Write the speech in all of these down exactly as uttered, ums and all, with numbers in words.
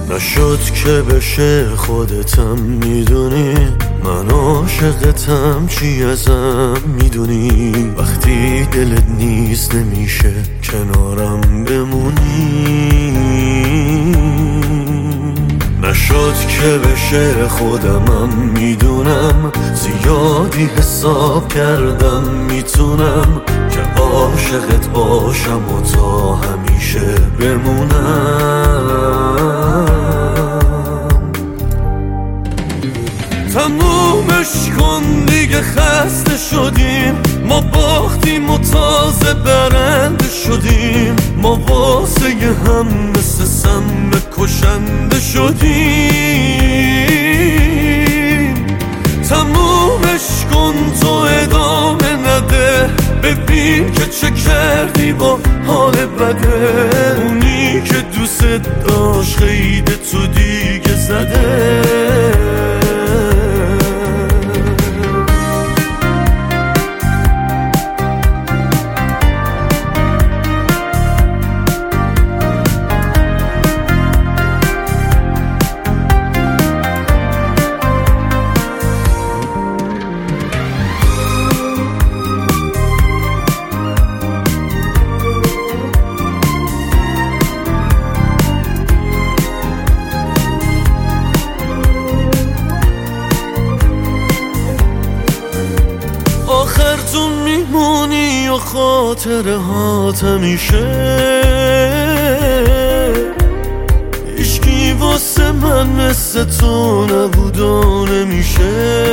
نشد که بشه خودتم میدونی، من عاشقتم چی ازم میدونی. وقتی دلت نیست نمیشه کنارم بمونی. نشد که بشه خودمم میدونم، زیادی حساب کردم میتونم که عاشقت باشم و تا همیشه بمونم. تمومش کن دیگه، خسته شدیم، ما باختیم و تازه برنده شدیم. ما واسه هم مثل سم کشنده شدیم. تمومش کن تو ادامه نده، ببین که چه کردی با حال بده. اونی که دوست داشت خیده تو دیگه زده. آخر تو میمونی و خاطره هات همیشه. هیچکی واسه من مثل تو نبود و نمیشه.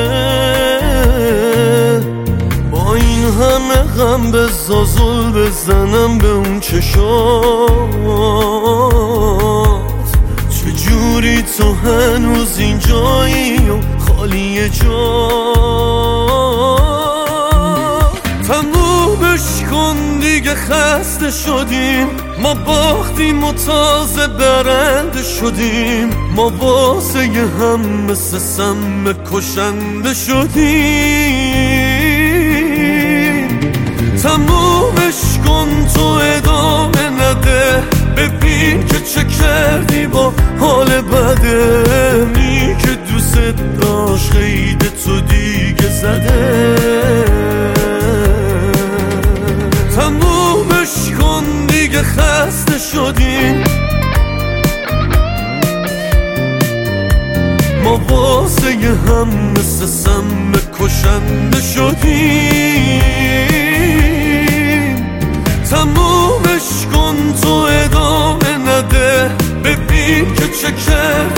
با این همه غم به زازل بزنم به اون چشات. چجوری تو هنوز اینجایی و خالی جا. تمومش کن دیگه، خسته شدیم، ما باختیم و تازه برنده شدیم. ما واسه هم مثل سم کشنده شدیم. تمومش کن تو ادامه نده، ببین که چه کردی با حال بده. می که دوست داشت خیده تو دیگه زده. تمومش کن دیگه، خسته شدیم، ما واسه هم مثل سم کشنده شدیم. تمومش کن تو ادامه نده، ببین که چه کرد